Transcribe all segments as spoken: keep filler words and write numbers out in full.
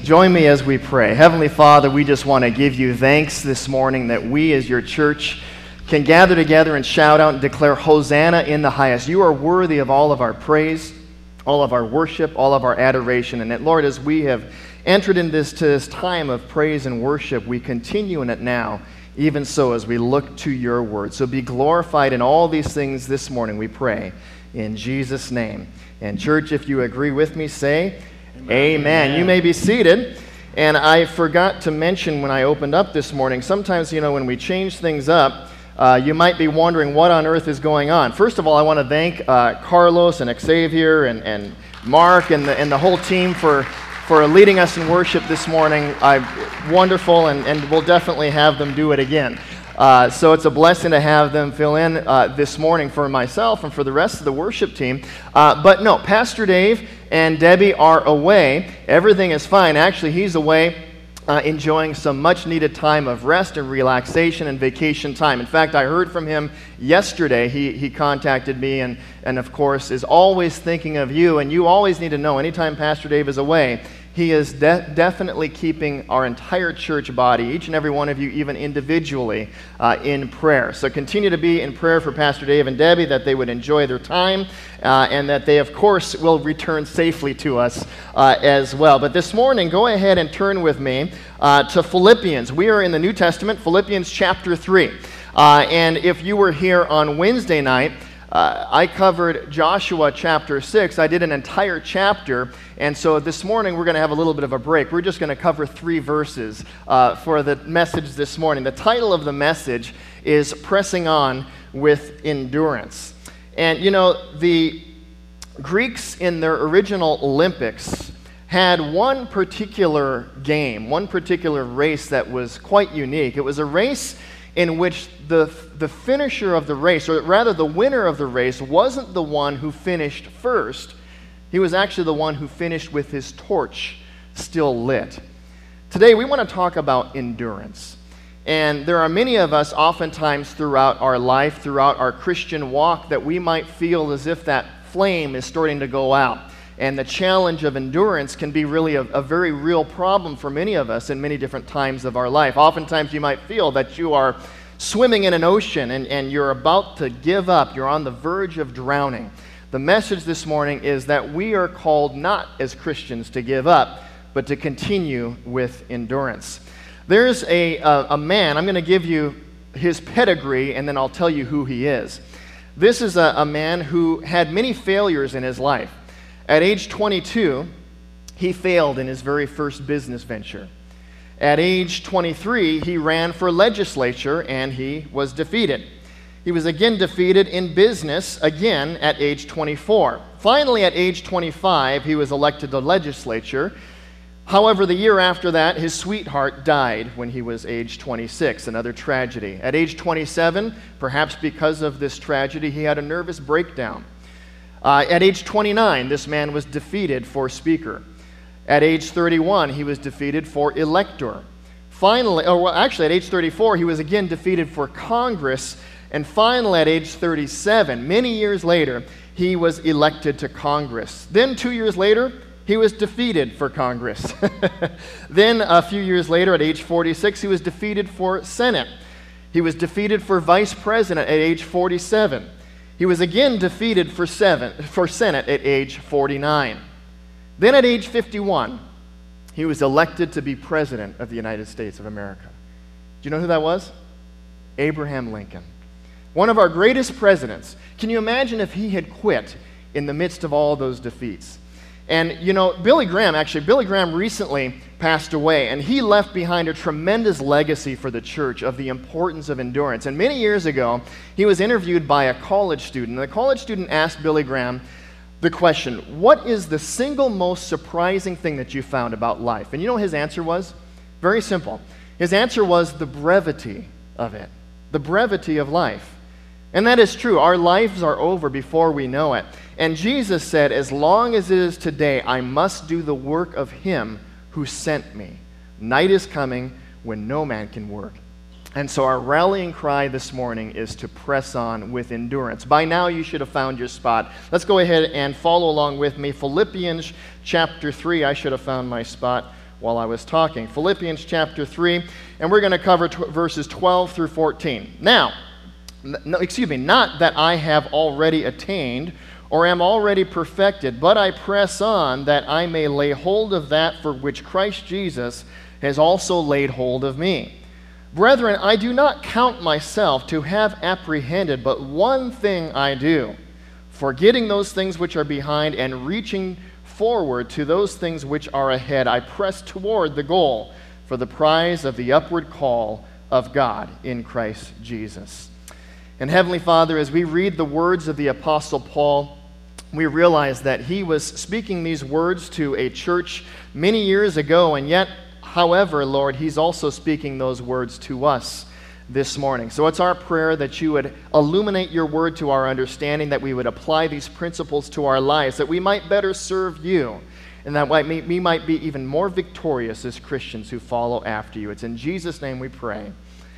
Join me as we pray. Heavenly Father, we just want to give you thanks this morning that we as your church can gather together and shout out and declare Hosanna in the highest. You are worthy of all of our praise, all of our worship, all of our adoration. And that, Lord, as we have entered into this, to this time of praise and worship, we continue in it now, even so as we look to your word. So be glorified in all these things this morning, we pray, in Jesus' name. And church, if you agree with me, say Amen. Amen. You may be seated. And I forgot to mention when I opened up this morning, sometimes, you know, when we change things up, uh, you might be wondering what on earth is going on. First of all, I want to thank uh, Carlos and Xavier and, and Mark and the, and the whole team for, for leading us in worship this morning. I, wonderful, and, and we'll definitely have them do it again. Uh, so it's a blessing to have them fill in uh, this morning for myself and for the rest of the worship team. Uh, but no, Pastor Dave and Debbie are away. Everything is fine. Actually, he's away uh, enjoying some much-needed time of rest and relaxation and vacation time. In fact, I heard from him yesterday. He, he contacted me and, and, of course, is always thinking of you. And you always need to know, anytime Pastor Dave is away, he is de- definitely keeping our entire church body, each and every one of you, even individually, uh, in prayer. So continue to be in prayer for Pastor Dave and Debbie, that they would enjoy their time, uh, and that they, of course, will return safely to us uh, as well. But this morning, go ahead and turn with me uh, to Philippians. We are in the New Testament, Philippians chapter three. Uh, and if you were here on Wednesday night, Uh, I covered Joshua chapter six. I did an entire chapter, and so this morning we're going to have a little bit of a break. We're just going to cover three verses uh, for the message this morning. The title of the message is Pressing On with Endurance. And you know, the Greeks in their original Olympics had one particular game, one particular race that was quite unique. It was a race in which the, the finisher of the race, or rather the winner of the race, wasn't the one who finished first. He was actually the one who finished with his torch still lit. Today we want to talk about endurance. And there are many of us oftentimes throughout our life, throughout our Christian walk, that we might feel as if that flame is starting to go out. And the challenge of endurance can be really a, a very real problem for many of us in many different times of our life. Oftentimes you might feel that you are swimming in an ocean and, and you're about to give up. You're on the verge of drowning. The message this morning is that we are called not as Christians to give up, but to continue with endurance. There's a, a, a man, I'm going to give you his pedigree and then I'll tell you who he is. This is a, a man who had many failures in his life. At age twenty-two, he failed in his very first business venture. At age twenty-three, he ran for legislature and he was defeated. He was again defeated in business, again at age twenty-four. Finally, at age twenty-five, he was elected to legislature. However, the year after that, his sweetheart died when he was age twenty-six, another tragedy. At age twenty-seven, perhaps because of this tragedy, he had a nervous breakdown. Uh, at age twenty-nine, this man was defeated for speaker. At age thirty-one, he was defeated for elector. Finally, or well, actually at age thirty-four, he was again defeated for Congress. And finally, at age thirty-seven, many years later, he was elected to Congress. Then two years later, he was defeated for Congress. Then a few years later, at age forty-six, he was defeated for Senate. He was defeated for vice president at age forty-seven. He was again defeated for, seven, for Senate at age forty-nine. Then at age fifty-one, he was elected to be president of the United States of America. Do you know who that was? Abraham Lincoln. One of our greatest presidents. Can you imagine if he had quit in the midst of all those defeats? And, you know, Billy Graham, actually, Billy Graham recently passed away, and he left behind a tremendous legacy for the church of the importance of endurance. And many years ago, he was interviewed by a college student, and the college student asked Billy Graham the question, what is the single most surprising thing that you found about life? And you know what his answer was? Very simple. His answer was the brevity of it, the brevity of life. And that is true. Our lives are over before we know it. And Jesus said, as long as it is today, I must do the work of him who sent me. Night is coming when no man can work. And so our rallying cry this morning is to press on with endurance. By now you should have found your spot. Let's go ahead and follow along with me. Philippians chapter three, I should have found my spot. while I was talking. Philippians chapter three, and we're going to cover t- verses twelve through fourteen. Now, n- no, excuse me, not that I have already attained or am already perfected, but I press on that I may lay hold of that for which Christ Jesus has also laid hold of me. Brethren, I do not count myself to have apprehended, but one thing I do, forgetting those things which are behind and reaching forward to those things which are ahead, I press toward the goal for the prize of the upward call of God in Christ Jesus. And Heavenly Father, as we read the words of the Apostle Paul, we realize that he was speaking these words to a church many years ago, and yet, however, Lord, he's also speaking those words to us this morning. So it's our prayer that you would illuminate your word to our understanding, that we would apply these principles to our lives, that we might better serve you, and that we might be even more victorious as Christians who follow after you. It's in Jesus' name we pray.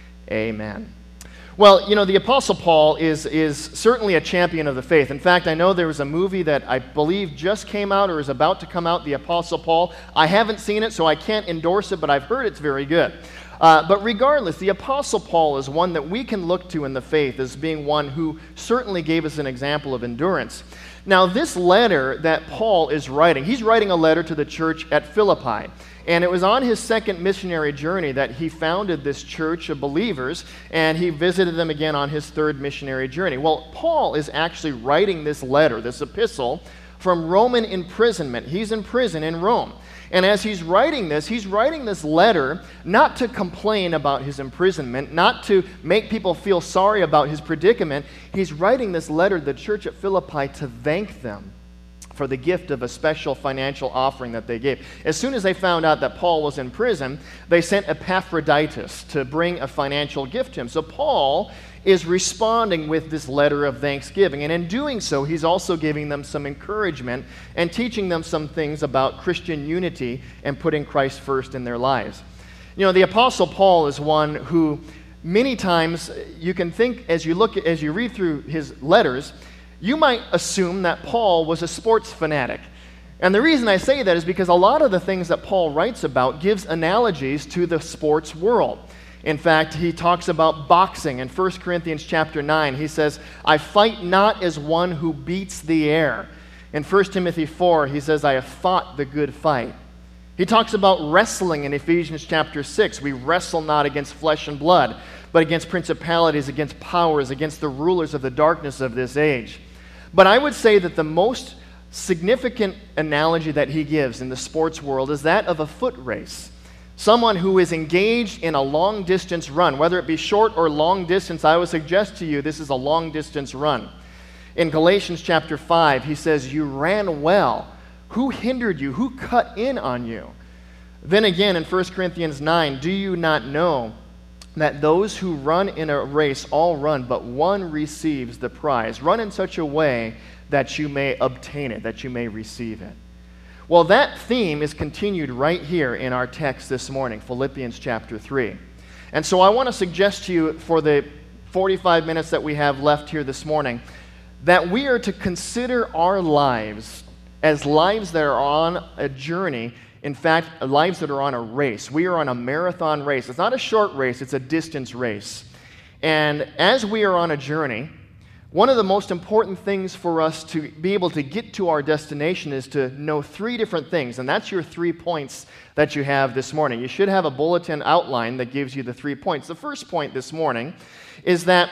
Amen. Well, you know, the Apostle Paul is, is certainly a champion of the faith. In fact, I know there was a movie that I believe just came out or is about to come out, The Apostle Paul. I haven't seen it, so I can't endorse it, but I've heard it's very good. Uh, but regardless, the Apostle Paul is one that we can look to in the faith as being one who certainly gave us an example of endurance. Now, this letter that Paul is writing, he's writing a letter to the church at Philippi. And it was on his second missionary journey that he founded this church of believers, and he visited them again on his third missionary journey. Well, Paul is actually writing this letter, this epistle, from Roman imprisonment. He's in prison in Rome. And as he's writing this, he's writing this letter not to complain about his imprisonment, not to make people feel sorry about his predicament. He's writing this letter to the church at Philippi to thank them for the gift of a special financial offering that they gave. As soon as they found out that Paul was in prison, they sent Epaphroditus to bring a financial gift to him. So Paul is responding with this letter of thanksgiving. And in doing so, he's also giving them some encouragement and teaching them some things about Christian unity and putting Christ first in their lives. You know, the Apostle Paul is one who many times you can think, as you look, as you read through his letters, you might assume that Paul was a sports fanatic. And the reason I say that is because a lot of the things that Paul writes about gives analogies to the sports world. In fact, he talks about boxing in First Corinthians chapter nine. He says, I fight not as one who beats the air. In First Timothy four, he says, I have fought the good fight. He talks about wrestling in Ephesians chapter six. We wrestle not against flesh and blood, but against principalities, against powers, against the rulers of the darkness of this age. But I would say that the most significant analogy that he gives in the sports world is that of a foot race. Someone who is engaged in a long-distance run, whether it be short or long distance, I would suggest to you this is a long-distance run. In Galatians chapter five, he says, you ran well. Who hindered you? Who cut in on you? Then again in First Corinthians nine, do you not know that those who run in a race all run, but one receives the prize? Run in such a way that you may obtain it, that you may receive it. Well, that theme is continued right here in our text this morning, Philippians chapter three. And so I want to suggest to you for the forty-five minutes that we have left here this morning that we are to consider our lives as lives that are on a journey. In fact, lives that are on a race. We are on a marathon race. It's not a short race, it's a distance race. And as we are on a journey, one of the most important things for us to be able to get to our destination is to know three different things, and that's your three points that you have this morning. You should have a bulletin outline that gives you the three points. The first point this morning is that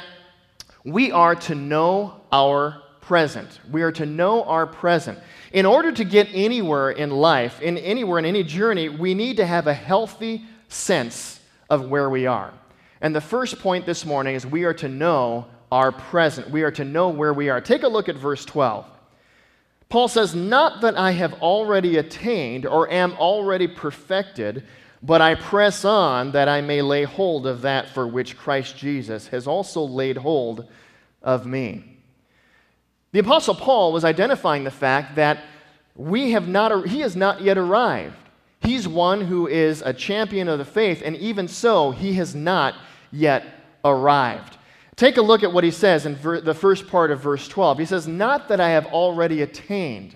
we are to know our present. We are to know our present. In order to get anywhere in life, in anywhere in any journey, we need to have a healthy sense of where we are. And the first point this morning is we are to know our present. We are to know where we are. Take a look at verse twelve. Paul says, not that I have already attained or am already perfected, but I press on that I may lay hold of that for which Christ Jesus has also laid hold of me. The Apostle Paul was identifying the fact that we have not, he has not yet arrived. He's one who is a champion of the faith, and even so, he has not yet arrived. Take a look at what he says in ver- the first part of verse twelve. He says, not that I have already attained.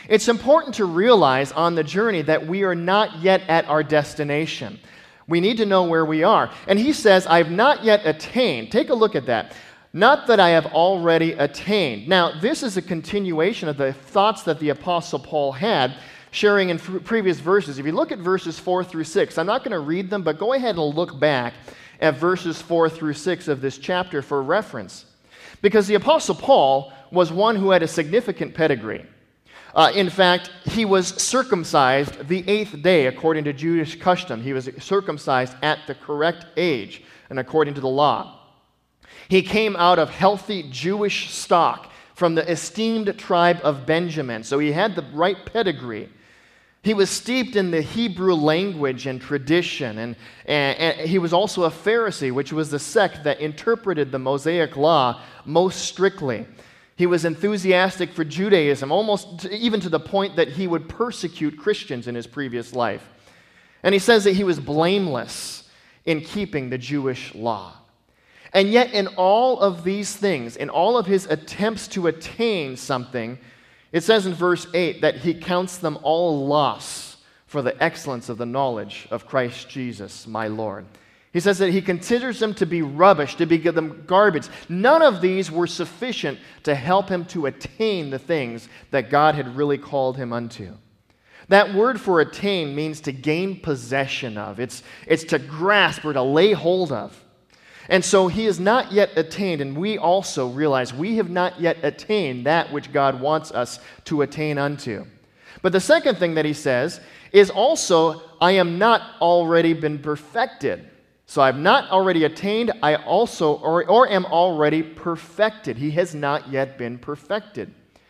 It's important to realize on the journey that we are not yet at our destination. We need to know where we are. And he says, I have not yet attained. Take a look at that. Not that I have already attained. Now, this is a continuation of the thoughts that the Apostle Paul had, sharing in f- previous verses. If you look at verses four through six, I'm not going to read them, but go ahead and look back at verses four through six of this chapter for reference. Because the Apostle Paul was one who had a significant pedigree. Uh, in fact, he was circumcised the eighth day according to Jewish custom. He was circumcised at the correct age and according to the law. He came out of healthy Jewish stock from the esteemed tribe of Benjamin, so he had the right pedigree. He was steeped in the Hebrew language and tradition, and, and, and he was also a Pharisee, which was the sect that interpreted the Mosaic law most strictly. He was enthusiastic for Judaism, almost to, even to the point that he would persecute Christians in his previous life. And he says that he was blameless in keeping the Jewish law. And yet in all of these things, in all of his attempts to attain something, it says in verse eight that he counts them all loss for the excellence of the knowledge of Christ Jesus, my Lord. He says that he considers them to be rubbish, to be them garbage. None of these were sufficient to help him to attain the things that God had really called him unto. That word for attain means to gain possession of. It's, it's to grasp or to lay hold of. And so he has not yet attained, and we also realize we have not yet attained that which God wants us to attain unto. But the second thing that he says is also, I am not already been perfected. So I've not already attained, I also, or, or am already perfected. He has not yet been perfected.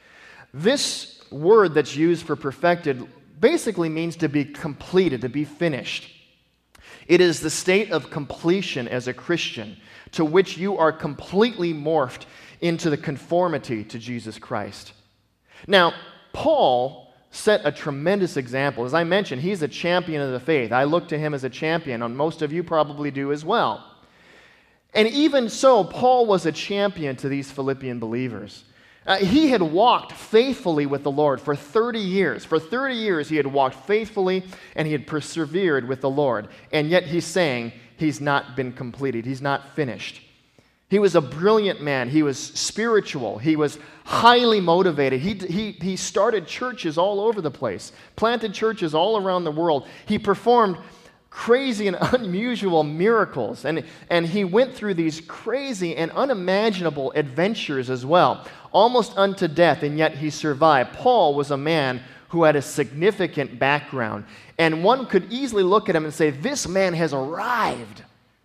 This word that's used for perfected basically means to be completed, to be finished. It is the state of completion as a Christian to which you are completely morphed into the conformity to Jesus Christ. Now, Paul set a tremendous example. As I mentioned, he's a champion of the faith. I look to him as a champion, and most of you probably do as well. And even so, Paul was a champion to these Philippian believers. Uh, he had walked faithfully with the Lord for thirty years. For thirty years, he had walked faithfully and he had persevered with the Lord. And yet he's saying he's not been completed. He's not finished. He was a brilliant man. He was spiritual. He was highly motivated. He, he, he started churches all over the place, planted churches all around the world. He performed crazy and unusual miracles. And, and he went through these crazy and unimaginable adventures as well, almost unto death, and yet he survived. Paul was a man who had a significant background, and one could easily look at him and say, this man has arrived.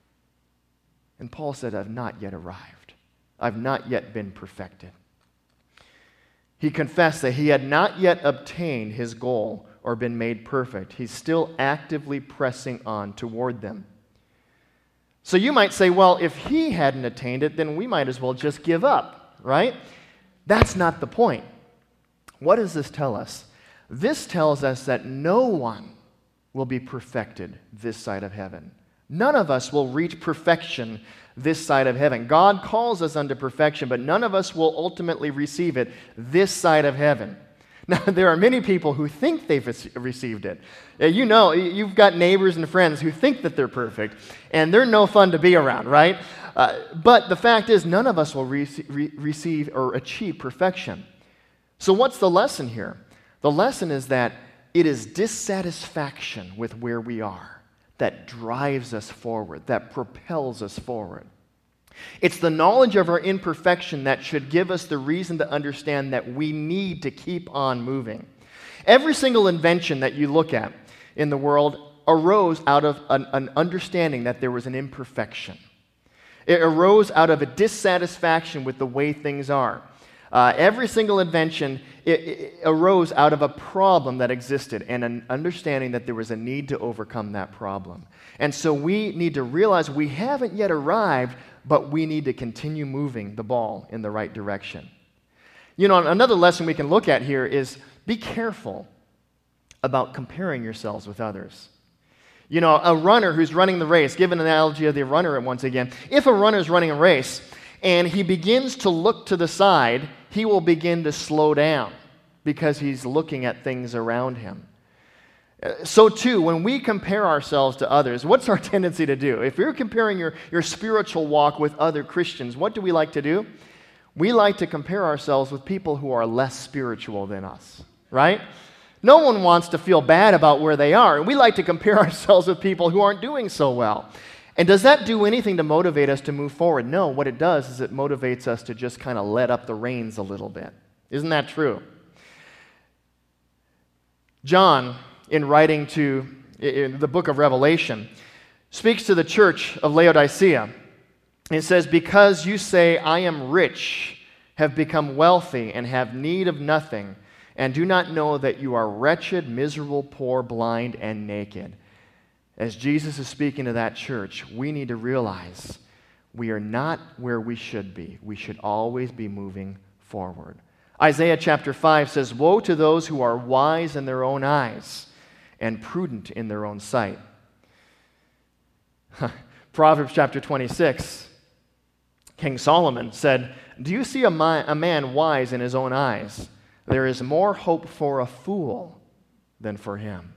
And Paul said, I've not yet arrived. I've not yet been perfected. He confessed that he had not yet obtained his goal or been made perfect. He's still actively pressing on toward them. So you might say, well, if he hadn't attained it, then we might as well just give up, right? That's not the point. What does this tell us? This tells us that no one will be perfected this side of heaven. None of us will reach perfection this side of heaven. God calls us unto perfection, but none of us will ultimately receive it this side of heaven. Now, there are many people who think they've received it. You know, you've got neighbors and friends who think that they're perfect, and they're no fun to be around, right? Uh, but the fact is, none of us will re- re- receive or achieve perfection. So what's the lesson here? The lesson is that it is dissatisfaction with where we are that drives us forward, that propels us forward. It's the knowledge of our imperfection that should give us the reason to understand that we need to keep on moving. Every single invention that you look at in the world arose out of an, an understanding that there was an imperfection. It arose out of a dissatisfaction with the way things are. Uh, every single invention it, it arose out of a problem that existed and an understanding that there was a need to overcome that problem. And so we need to realize we haven't yet arrived, but we need to continue moving the ball in the right direction. You know, another lesson we can look at here is be careful about comparing yourselves with others. You know, a runner who's running the race, give an analogy of the runner once again. If a runner is running a race and he begins to look to the side, he will begin to slow down. because he's looking at things around him. So too, when we compare ourselves to others, what's our tendency to do? If you're comparing your, your spiritual walk with other Christians, what do we like to do? We like to compare ourselves with people who are less spiritual than us, right? No one wants to feel bad about where they are, and we like to compare ourselves with people who aren't doing so well. And does that do anything to motivate us to move forward? No, what it does is it motivates us to just kind of let up the reins a little bit. Isn't that true? John, in writing to in the book of Revelation, speaks to the church of Laodicea. It says, "Because you say, 'I am rich, have become wealthy, and have need of nothing, and do not know that you are wretched, miserable, poor, blind, and naked.'" As Jesus is speaking to that church, we need to realize we are not where we should be. We should always be moving forward. Isaiah chapter five says, "Woe to those who are wise in their own eyes and prudent in their own sight." Proverbs chapter twenty-six, King Solomon said, "Do you see a, mi- a man wise in his own eyes? There is more hope for a fool than for him.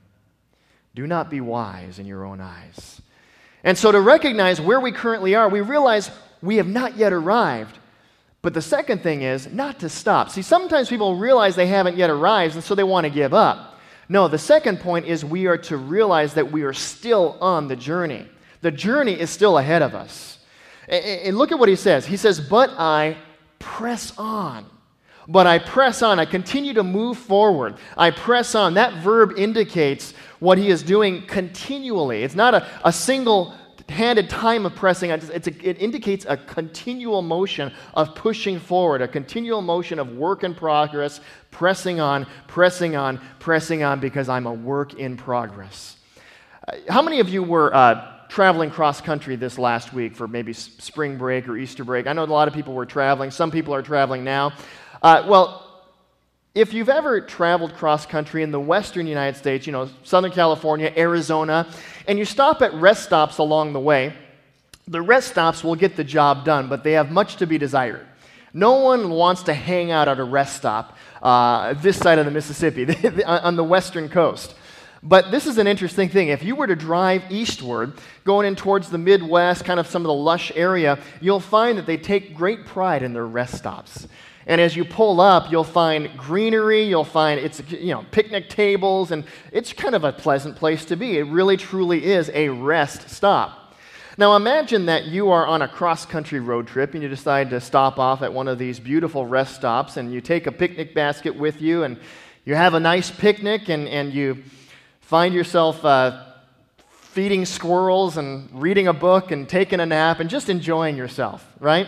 Do not be wise in your own eyes." And so to recognize where we currently are, we realize we have not yet arrived. But the second thing is not to stop. See, sometimes people realize they haven't yet arrived, and so they want to give up. No, the second point is we are to realize that we are still on the journey. The journey is still ahead of us. And look at what he says. He says, "But I press on." But I press on. I continue to move forward. I press on. That verb indicates what he is doing continually. It's not a, a single-handed time of pressing on. It's a, it indicates a continual motion of pushing forward, a continual motion of work in progress, pressing on, pressing on, pressing on, because I'm a work in progress. Uh, how many of you were uh, traveling cross-country this last week for maybe s- spring break or Easter break? I know a lot of people were traveling. Some people are traveling now. Uh, well, if you've ever traveled cross-country in the western United States, you know, Southern California, Arizona, and you stop at rest stops along the way, the rest stops will get the job done, but they have much to be desired. No one wants to hang out at a rest stop uh, this side of the Mississippi, on the western coast. But this is an interesting thing. If you were to drive eastward, going in towards the Midwest, kind of some of the lush area, you'll find that they take great pride in their rest stops. And as you pull up, you'll find greenery, you'll find it's, you know, picnic tables, and it's kind of a pleasant place to be. It really, truly is a rest stop. Now imagine that you are on a cross-country road trip and you decide to stop off at one of these beautiful rest stops, and you take a picnic basket with you, and you have a nice picnic, and, and you find yourself uh, feeding squirrels and reading a book and taking a nap and just enjoying yourself, right?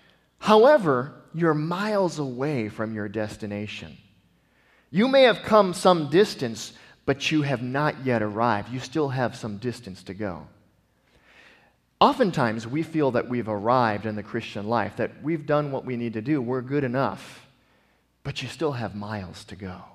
However, you're miles away from your destination. You may have come some distance, but you have not yet arrived. You still have some distance to go. Oftentimes, we feel that we've arrived in the Christian life, that we've done what we need to do, we're good enough, but you still have miles to go.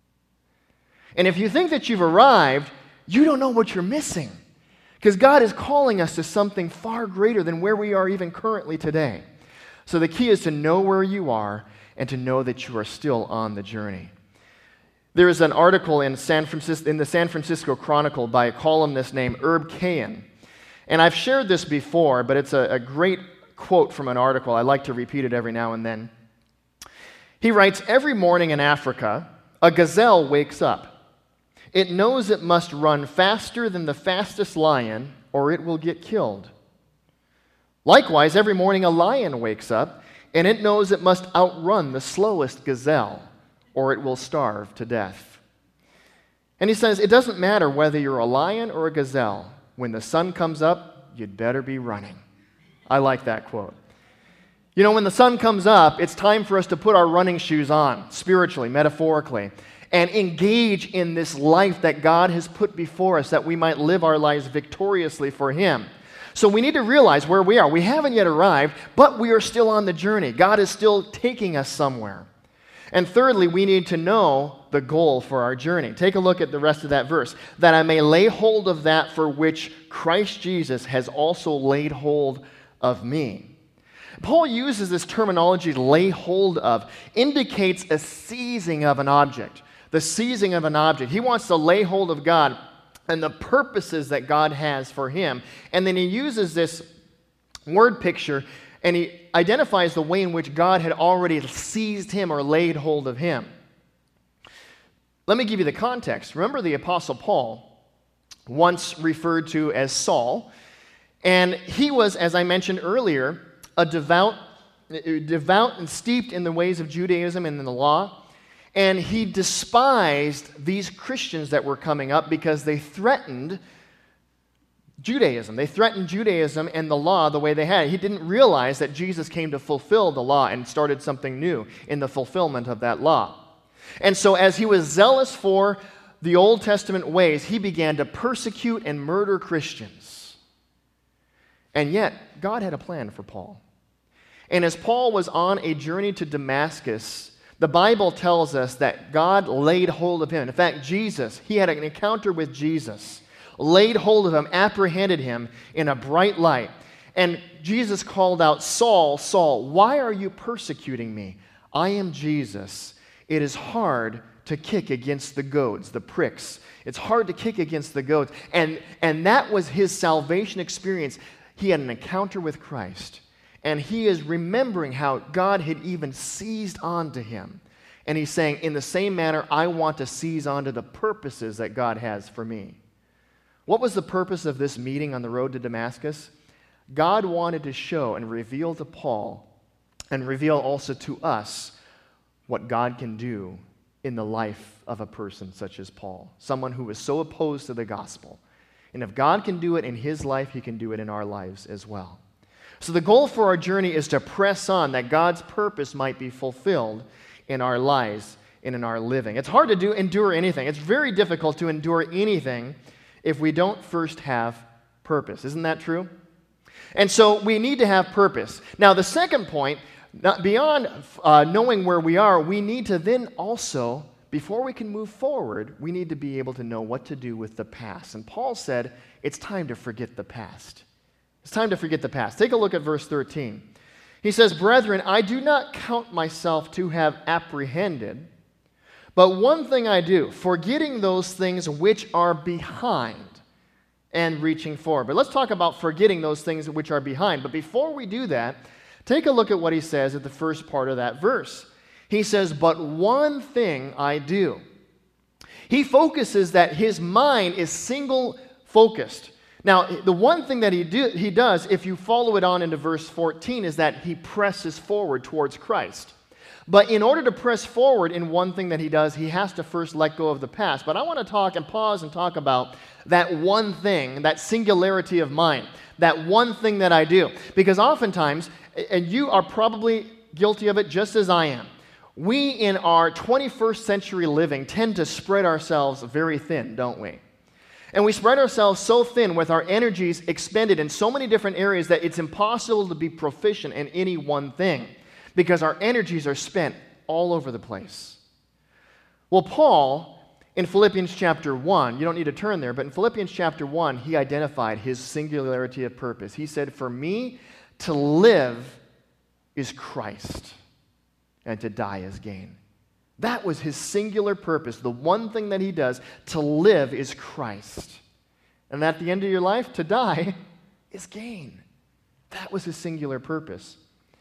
And if you think that you've arrived, you don't know what you're missing, because God is calling us to something far greater than where we are even currently today. So the key is to know where you are and to know that you are still on the journey. There is an article in, San Francisco, in the San Francisco Chronicle by a columnist named Herb Caen. And I've shared this before, but it's a, a great quote from an article. I like to repeat it every now and then. He writes, "Every morning in Africa, a gazelle wakes up. It knows it must run faster than the fastest lion or it will get killed. Likewise, every morning a lion wakes up, and it knows it must outrun the slowest gazelle, or it will starve to death." And he says, it doesn't matter whether you're a lion or a gazelle. When the sun comes up, you'd better be running. I like that quote. You know, when the sun comes up, it's time for us to put our running shoes on, spiritually, metaphorically, and engage in this life that God has put before us, that we might live our lives victoriously for Him. So we need to realize where we are. We haven't yet arrived, but we are still on the journey. God is still taking us somewhere. And thirdly, we need to know the goal for our journey. Take a look at the rest of that verse. "That I may lay hold of that for which Christ Jesus has also laid hold of me." Paul uses this terminology, lay hold of, indicates a seizing of an object, the seizing of an object. He wants to lay hold of God and the purposes that God has for him. And then he uses this word picture and he identifies the way in which God had already seized him or laid hold of him. Let me give you the context. Remember the Apostle Paul, once referred to as Saul, and he was, as I mentioned earlier, a devout, devout and steeped in the ways of Judaism and in the law, and he despised these Christians that were coming up because they threatened Judaism. They threatened Judaism and the law the way they had. He didn't realize that Jesus came to fulfill the law and started something new in the fulfillment of that law. And so as he was zealous for the Old Testament ways, he began to persecute and murder Christians. And yet, God had a plan for Paul. And as Paul was on a journey to Damascus, the Bible tells us that God laid hold of him. In fact, Jesus, he had an encounter with Jesus, laid hold of him, apprehended him in a bright light. And Jesus called out, "Saul, Saul, why are you persecuting me? I am Jesus. It is hard to kick against the goads, the pricks. It's hard to kick against the goads." And, and that was his salvation experience. He had an encounter with Christ. And he is remembering how God had even seized onto him. And he's saying, in the same manner, I want to seize onto the purposes that God has for me. What was the purpose of this meeting on the road to Damascus? God wanted to show and reveal to Paul and reveal also to us what God can do in the life of a person such as Paul, someone who was so opposed to the gospel. And if God can do it in his life, he can do it in our lives as well. So the goal for our journey is to press on that God's purpose might be fulfilled in our lives and in our living. It's hard to do endure anything. It's very difficult to endure anything if we don't first have purpose. Isn't that true? And so we need to have purpose. Now the second point, not beyond uh, knowing where we are, we need to then also, before we can move forward, we need to be able to know what to do with the past. And Paul said, it's time to forget the past. It's time to forget the past. Take a look at verse thirteen. He says, "Brethren, I do not count myself to have apprehended, but one thing I do, forgetting those things which are behind and reaching forward." But let's talk about forgetting those things which are behind. But before we do that, take a look at what he says at the first part of that verse. He says, "But one thing I do." He focuses that his mind is single-focused. Now, the one thing that he, do, he does, if you follow it on into verse fourteen, is that he presses forward towards Christ. But in order to press forward in one thing that he does, he has to first let go of the past. But I want to talk and pause and talk about that one thing, that singularity of mind, that one thing that I do. Because oftentimes, and you are probably guilty of it just as I am, we in our twenty-first century living tend to spread ourselves very thin, don't we? And we spread ourselves so thin with our energies expended in so many different areas that it's impossible to be proficient in any one thing because our energies are spent all over the place. Well, Paul, in Philippians chapter one, you don't need to turn there, but in Philippians chapter one, he identified his singularity of purpose. He said, "For me to live is Christ, and to die is gain." That was his singular purpose. The one thing that he does, to live, is Christ. And at the end of your life, to die is gain. That was his singular purpose.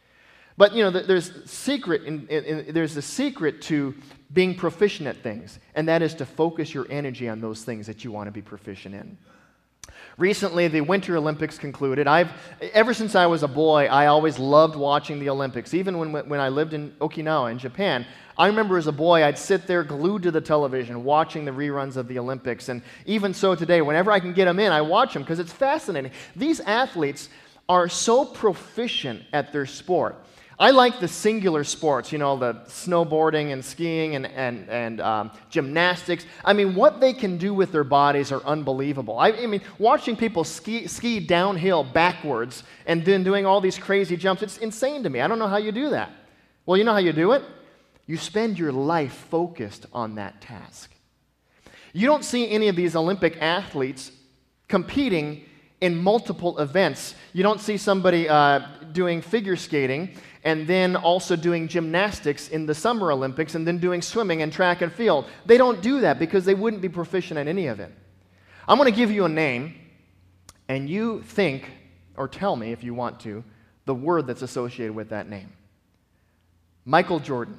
But, you know, there's secret in, in, in, there's a secret to being proficient at things, and that is to focus your energy on those things that you want to be proficient in. Recently, the Winter Olympics concluded. I've, ever since I was a boy, I always loved watching the Olympics. Even when, when I lived in Okinawa in Japan, I remember as a boy, I'd sit there glued to the television watching the reruns of the Olympics. And even so today, whenever I can get them in, I watch them because it's fascinating. These athletes are so proficient at their sport. I like the singular sports, you know, the snowboarding and skiing and, and, and um, gymnastics. I mean, what they can do with their bodies are unbelievable. I, I mean, watching people ski, ski downhill backwards and then doing all these crazy jumps, it's insane to me. I don't know how you do that. Well, you know how you do it? You spend your life focused on that task. You don't see any of these Olympic athletes competing in multiple events. You don't see somebody uh, doing figure skating and then also doing gymnastics in the Summer Olympics and then doing swimming and track and field. They don't do that because they wouldn't be proficient at any of it. I'm going to give you a name, and you think, or tell me if you want to, the word that's associated with that name. Michael Jordan.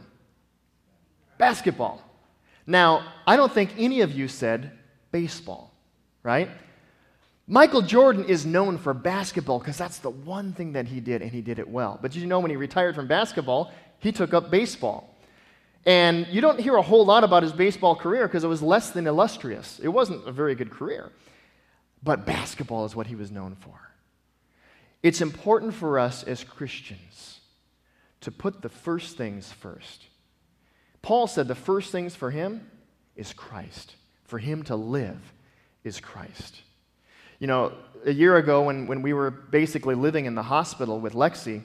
Basketball. Now, I don't think any of you said baseball, right? Michael Jordan is known for basketball because that's the one thing that he did, and he did it well. But did you know when he retired from basketball, he took up baseball? And you don't hear a whole lot about his baseball career because it was less than illustrious. It wasn't a very good career. But basketball is what he was known for. It's important for us as Christians to put the first things first. Paul said the first things for him is Christ. For him to live is Christ. You know, a year ago when, when we were basically living in the hospital with Lexi,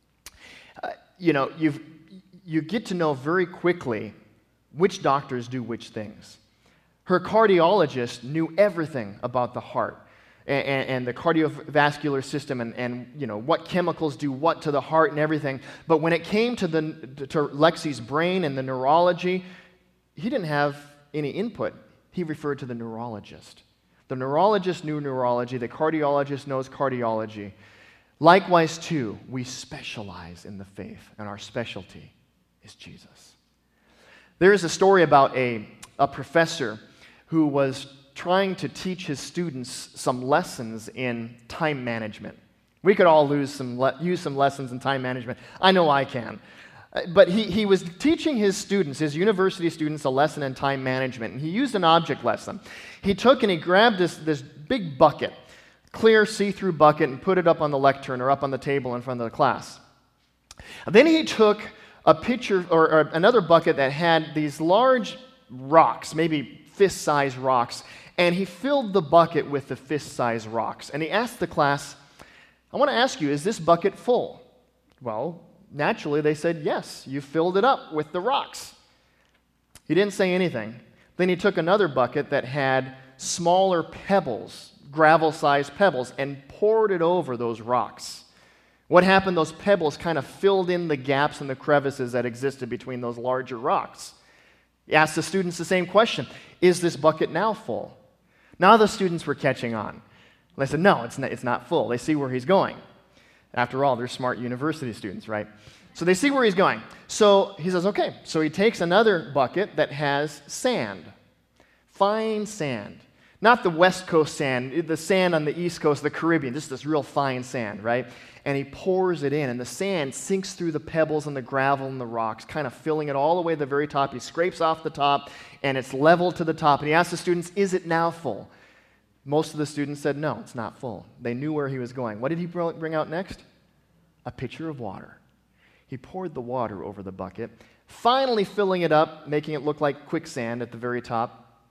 uh, you know, you've, you get to know very quickly which doctors do which things. Her cardiologist knew everything about the heart and, and, and the cardiovascular system and, and, you know, what chemicals do what to the heart and everything. But when it came to, the, to Lexi's brain and the neurology, he didn't have any input. He referred to the neurologist. The neurologist knew neurology. The cardiologist knows cardiology. Likewise, too, we specialize in the faith, and our specialty is Jesus. There is a story about a, a professor who was trying to teach his students some lessons in time management. We could all lose some le- use some lessons in time management. I know I can. But he, he was teaching his students, his university students, a lesson in time management, and he used an object lesson. He took and he grabbed this, this big bucket, clear see-through bucket, and put it up on the lectern or up on the table in front of the class. And then he took a pitcher or, or another bucket that had these large rocks, maybe fist-sized rocks, and he filled the bucket with the fist-sized rocks. And he asked the class, I want to ask you, is this bucket full? Well, naturally, they said, yes, you filled it up with the rocks. He didn't say anything. Then he took another bucket that had smaller pebbles, gravel-sized pebbles, and poured it over those rocks. What happened? Those pebbles kind of filled in the gaps and the crevices that existed between those larger rocks. He asked the students the same question. Is this bucket now full? Now the students were catching on. They said, no, it's not, it's not full. They see where he's going. After all, they're smart university students, right? So they see where he's going. So he says, okay. So he takes another bucket that has sand, fine sand. Not the West Coast sand, the sand on the East Coast, the Caribbean, just this real fine sand, right? And he pours it in, and the sand sinks through the pebbles and the gravel and the rocks, kind of filling it all the way to the very top. He scrapes off the top, and it's level to the top. And he asks the students, is it now full? Most of the students said, no, it's not full. They knew where he was going. What did he bring out next? A pitcher of water. He poured the water over the bucket, finally filling it up, making it look like quicksand at the very top.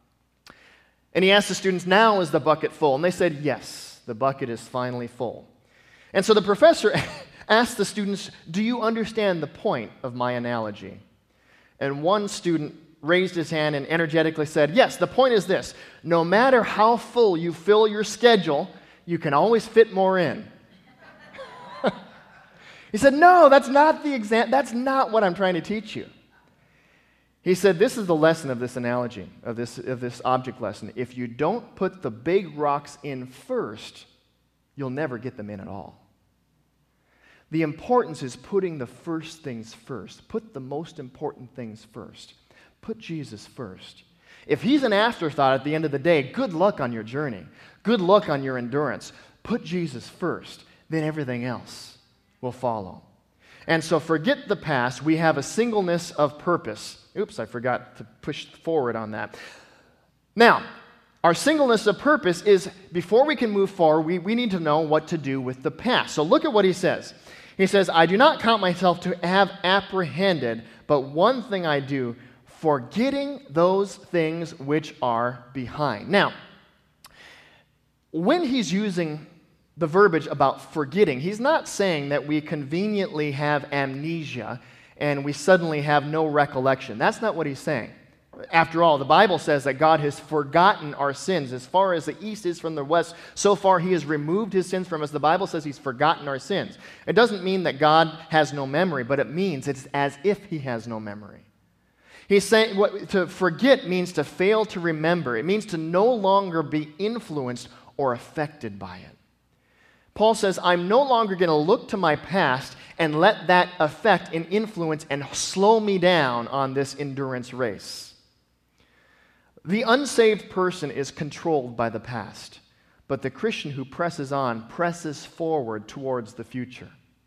And he asked the students, now is the bucket full? And they said, yes, the bucket is finally full. And so the professor asked the students, do you understand the point of my analogy? And one student raised his hand and energetically said, yes, the point is this. No matter how full you fill your schedule, you can always fit more in. He said, no, that's not the exam. That's not what I'm trying to teach you. He said, this is the lesson of this analogy, of this, of this object lesson. If you don't put the big rocks in first, you'll never get them in at all. The importance is putting the first things first. Put the most important things first. Put Jesus first. If he's an afterthought at the end of the day, good luck on your journey. Good luck on your endurance. Put Jesus first, then everything else will follow. And so forget the past. We have a singleness of purpose. Oops, I forgot to push forward on that. Now, our singleness of purpose is, before we can move forward, we, we need to know what to do with the past. So look at what he says. He says, I do not count myself to have apprehended, but one thing I do, forgetting those things which are behind. Now, when he's using the verbiage about forgetting, he's not saying that we conveniently have amnesia and we suddenly have no recollection. That's not what he's saying. After all, the Bible says that God has forgotten our sins. As far as the east is from the west, so far he has removed his sins from us. The Bible says he's forgotten our sins. It doesn't mean that God has no memory, but it means it's as if he has no memory. He's saying what, to forget means to fail to remember. It means to no longer be influenced or affected by it. Paul says, I'm no longer going to look to my past and let that affect and influence and slow me down on this endurance race. The unsaved person is controlled by the past, but the Christian who presses on presses forward towards the future.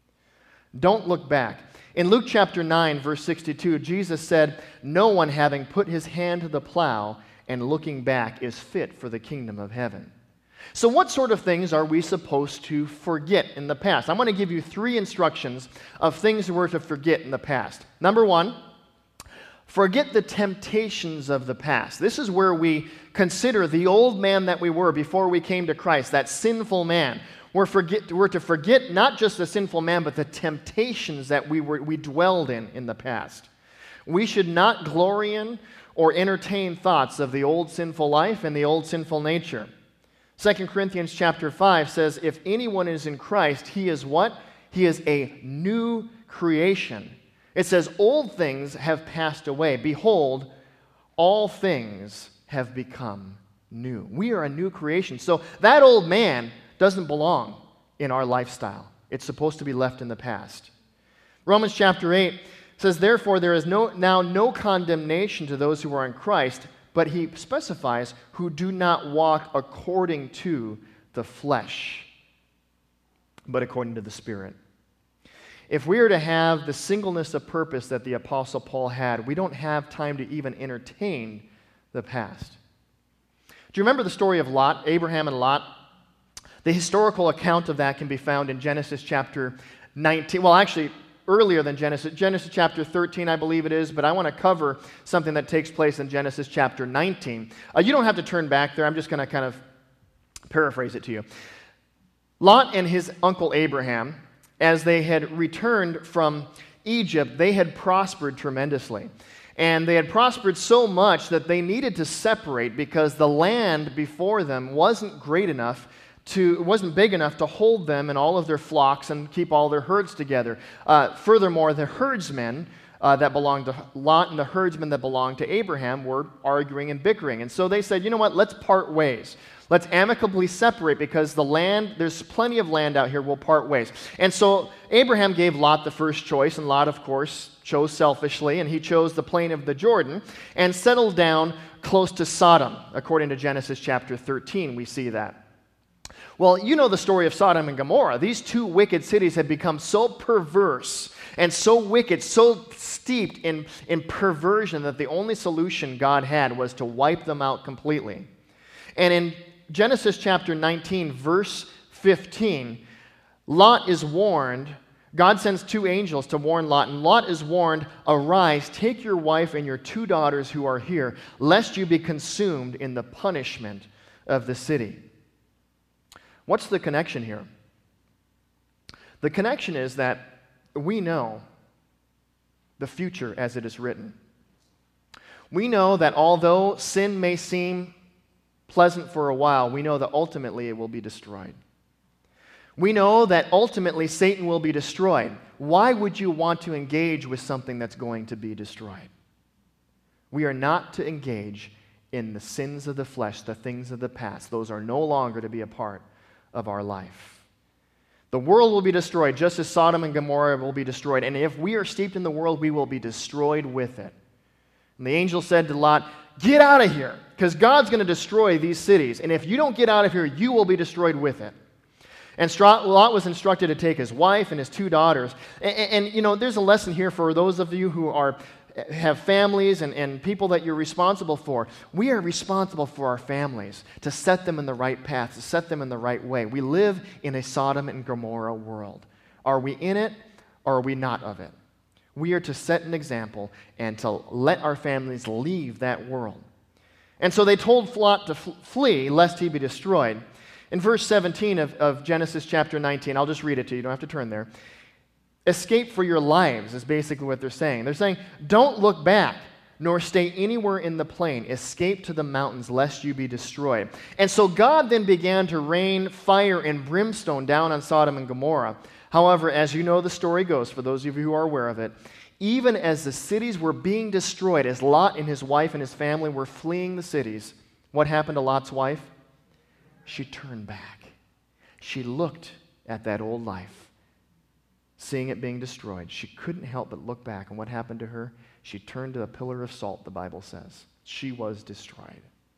Don't look back. In Luke chapter nine, verse sixty-two, Jesus said, no one having put his hand to the plow and looking back is fit for the kingdom of heaven. So what sort of things are we supposed to forget in the past? I'm going to give you three instructions of things we're to forget in the past. Number one, forget the temptations of the past. This is where we consider the old man that we were before we came to Christ, that sinful man. We're, forget, we're to forget not just the sinful man, but the temptations that we, were, we dwelled in in the past. We should not glory in or entertain thoughts of the old sinful life and the old sinful nature. Second Corinthians chapter five says, if anyone is in Christ, he is what? He is a new creation. It says, old things have passed away. Behold, all things have become new. We are a new creation. So that old man doesn't belong in our lifestyle. It's supposed to be left in the past. Romans chapter eight says, therefore there is no, now no condemnation to those who are in Christ, but he specifies who do not walk according to the flesh, but according to the Spirit. If we are to have the singleness of purpose that the Apostle Paul had, we don't have time to even entertain the past. Do you remember the story of Lot, Abraham and Lot? The historical account of that can be found in Genesis chapter nineteen. Well, actually, earlier than Genesis. Genesis chapter thirteen, I believe it is, but I want to cover something that takes place in Genesis chapter nineteen. Uh, you don't have to turn back there. I'm just going to kind of paraphrase it to you. Lot and his uncle Abraham, as they had returned from Egypt, they had prospered tremendously. And they had prospered so much that they needed to separate because the land before them wasn't great enough to, it wasn't big enough to hold them and all of their flocks and keep all their herds together. Uh, furthermore, the herdsmen uh, that belonged to Lot and the herdsmen that belonged to Abraham were arguing and bickering. And so they said, you know what, let's part ways. Let's amicably separate because the land, there's plenty of land out here, we'll part ways. And so Abraham gave Lot the first choice, and Lot, of course, chose selfishly, and he chose the plain of the Jordan and settled down close to Sodom. According to Genesis chapter thirteen, we see that. Well, you know the story of Sodom and Gomorrah. These two wicked cities had become so perverse and so wicked, so steeped in, in perversion that the only solution God had was to wipe them out completely. And in Genesis chapter nineteen, verse fifteen, Lot is warned. God sends two angels to warn Lot, and Lot is warned, arise, take your wife and your two daughters who are here, lest you be consumed in the punishment of the city. What's the connection here? The connection is that we know the future as it is written. We know that although sin may seem pleasant for a while, we know that ultimately it will be destroyed. We know that ultimately Satan will be destroyed. Why would you want to engage with something that's going to be destroyed? We are not to engage in the sins of the flesh, the things of the past. Those are no longer to be a part of our life. The world will be destroyed just as Sodom and Gomorrah will be destroyed. And if we are steeped in the world, we will be destroyed with it. And the angel said to Lot, get out of here, because God's going to destroy these cities. And if you don't get out of here, you will be destroyed with it. And Lot was instructed to take his wife and his two daughters. And, and, and, you know, there's a lesson here for those of you who are have families and, and people that you're responsible for. We are responsible for our families, to set them in the right path, to set them in the right way. We live in a Sodom and Gomorrah world. Are we in it or are we not of it? We are to set an example and to let our families leave that world. And so they told Lot to flee lest he be destroyed. In verse seventeen of, of Genesis chapter nineteen, I'll just read it to you, you don't have to turn there. Escape for your lives is basically what they're saying. They're saying, don't look back. nor stay anywhere in the plain. Escape to the mountains, lest you be destroyed. And so God then began to rain fire and brimstone down on Sodom and Gomorrah. However, as you know the story goes, for those of you who are aware of it, even as the cities were being destroyed, as Lot and his wife and his family were fleeing the cities, what happened to Lot's wife? She turned back. She looked at that old life, seeing it being destroyed. She couldn't help but look back, and what happened to her? She turned to a pillar of salt, the Bible says. She was destroyed.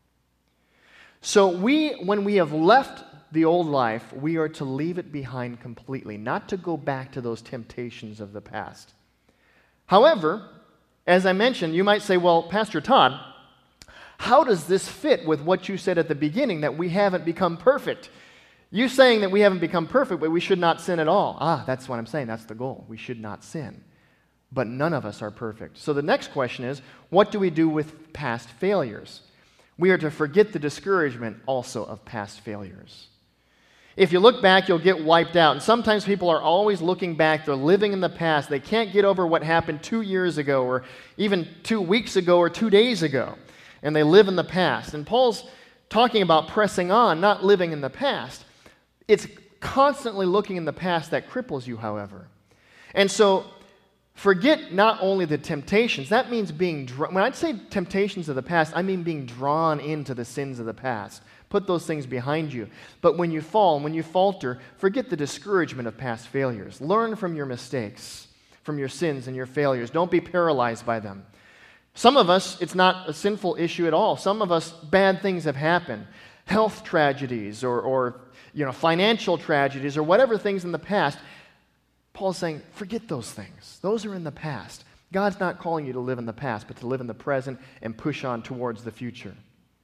So we, when we have left the old life, we are to leave it behind completely, not to go back to those temptations of the past. However, as I mentioned, you might say, well, Pastor Todd, how does this fit with what you said at the beginning, that we haven't become perfect? You saying that we haven't become perfect, but we should not sin at all. Ah, that's what I'm saying. That's the goal. We should not sin. But none of us are perfect. So the next question is, what do we do with past failures? We are to forget the discouragement also of past failures. If you look back, you'll get wiped out. And sometimes people are always looking back. They're living in the past. They can't get over what happened two years ago or even two weeks ago or two days ago. And they live in the past. And Paul's talking about pressing on, not living in the past. It's constantly looking in the past that cripples you, however. And so forget not only the temptations. That means being drawn. When I'd say temptations of the past, I mean being drawn into the sins of the past. Put those things behind you. But when you fall, when you falter, forget the discouragement of past failures. Learn from your mistakes, from your sins and your failures. Don't be paralyzed by them. Some of us, it's not a sinful issue at all. Some of us, bad things have happened. Health tragedies or, or you know, financial tragedies or whatever things in the past. Paul's saying, forget those things. Those are in the past. God's not calling you to live in the past, but to live in the present and push on towards the future.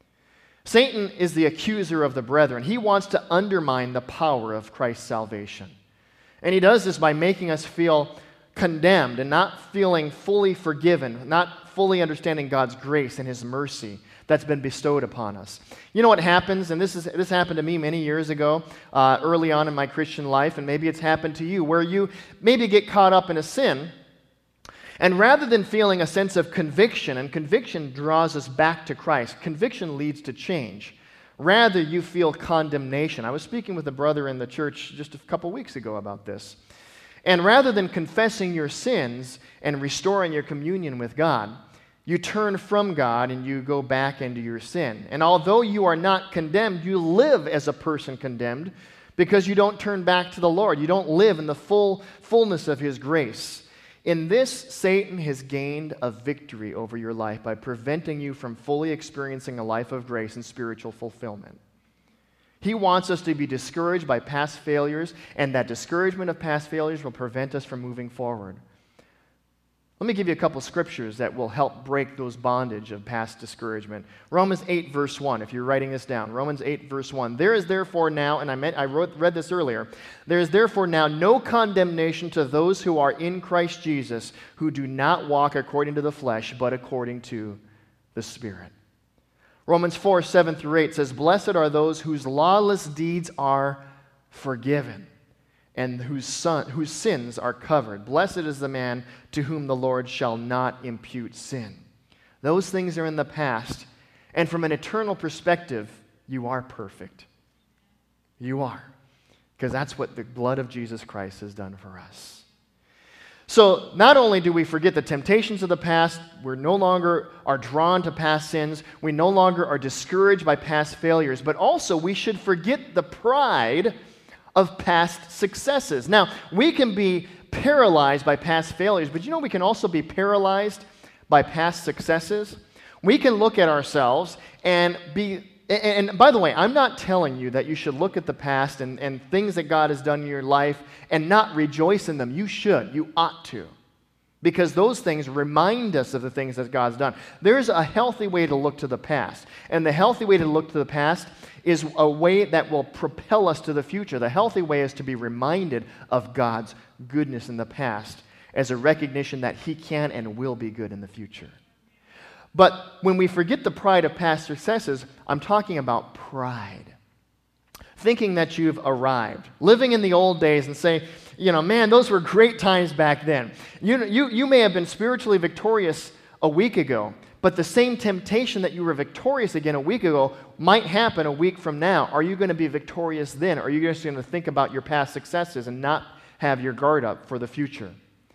Satan is the accuser of the brethren. He wants to undermine the power of Christ's salvation. And he does this by making us feel condemned and not feeling fully forgiven, not fully understanding God's grace and His mercy that's been bestowed upon us. You know what happens, and this is this happened to me many years ago, uh, early on in my Christian life, and maybe it's happened to you, where you maybe get caught up in a sin, and rather than feeling a sense of conviction, and conviction draws us back to Christ, conviction leads to change. Rather, you feel condemnation. I was speaking with a brother in the church just a couple weeks ago about this. And rather than confessing your sins and restoring your communion with God, you turn from God and you go back into your sin. And although you are not condemned, you live as a person condemned because you don't turn back to the Lord. You don't live in the full fullness of His grace. In this, Satan has gained a victory over your life by preventing you from fully experiencing a life of grace and spiritual fulfillment. He wants us to be discouraged by past failures, and that discouragement of past failures will prevent us from moving forward. Let me give you a couple scriptures that will help break those bondage of past discouragement. Romans eight, verse one, if you're writing this down. Romans eight, verse one. There is therefore now, and I, meant, I wrote, read this earlier, there is therefore now no condemnation to those who are in Christ Jesus, who do not walk according to the flesh, but according to the Spirit. Romans four, seven through eight says, blessed are those whose lawless deeds are forgiven, and whose, son, whose sins are covered. Blessed is the man to whom the Lord shall not impute sin. Those things are in the past, and from an eternal perspective, you are perfect. You are, because that's what the blood of Jesus Christ has done for us. So not only do we forget the temptations of the past, we no longer are drawn to past sins, we no longer are discouraged by past failures, but also we should forget the pride of past successes. Now, we can be paralyzed by past failures, but you know we can also be paralyzed by past successes. We can look at ourselves and be, and, and by the way, I'm not telling you that you should look at the past and, and things that God has done in your life and not rejoice in them. You should, you ought to. Because those things remind us of the things that God's done. There's a healthy way to look to the past. And the healthy way to look to the past is a way that will propel us to the future. The healthy way is to be reminded of God's goodness in the past as a recognition that He can and will be good in the future. But when we forget the pride of past successes, I'm talking about pride. Thinking that you've arrived. Living in the old days and say, you know, man, those were great times back then. You, you, you may have been spiritually victorious a week ago, But the same temptation that you were victorious again a week ago might happen a week from now. Are you going to be victorious then? Or are you just going to think about your past successes and not have your guard up for the future?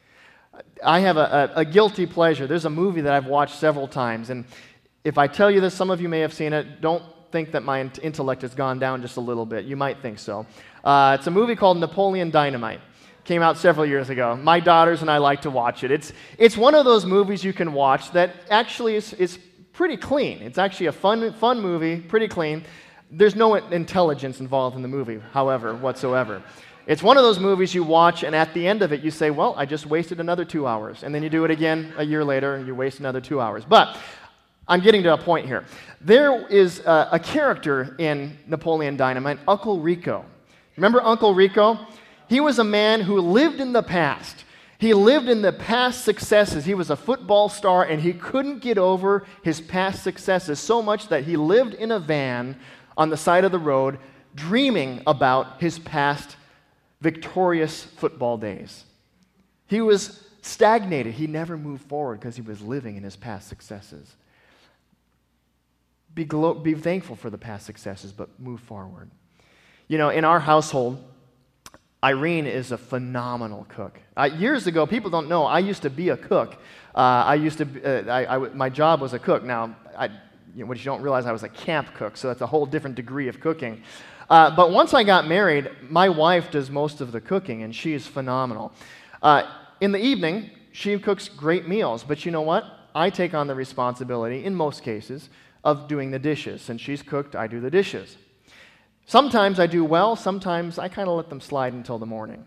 I have a, a, a guilty pleasure. There's a movie that I've watched several times, and if I tell you this, some of you may have seen it. Don't think that my intellect has gone down just a little bit. You might think so. Uh, it's a movie called Napoleon Dynamite. Came out several years ago. My daughters and I like to watch it. It's, it's one of those movies you can watch that actually is, is pretty clean. It's actually a fun, fun movie, pretty clean. There's no intelligence involved in the movie, however, whatsoever. It's one of those movies you watch, and at the end of it, you say, well, I just wasted another two hours. And then you do it again a year later, and you waste another two hours. But I'm getting to a point here. There is a, a character in Napoleon Dynamite, Uncle Rico. Remember Uncle Rico? He was a man who lived in the past. He lived in the past successes. He was a football star, and he couldn't get over his past successes so much that he lived in a van on the side of the road dreaming about his past victorious football days. He was stagnated. He never moved forward because he was living in his past successes. Be, glo- be thankful for the past successes, but move forward. You know, in our household, Irene is a phenomenal cook. Uh, years ago, people don't know, I used to be a cook. Uh, I used to, uh, I, I, my job was a cook. Now, I, you know, what you don't realize, I was a camp cook, so that's a whole different degree of cooking. Uh, but once I got married, my wife does most of the cooking, and she is phenomenal. Uh, in the evening, she cooks great meals, but you know what? I take on the responsibility, in most cases, of doing the dishes. Since she's cooked, I do the dishes. Sometimes I do well, sometimes I kind of let them slide until the morning.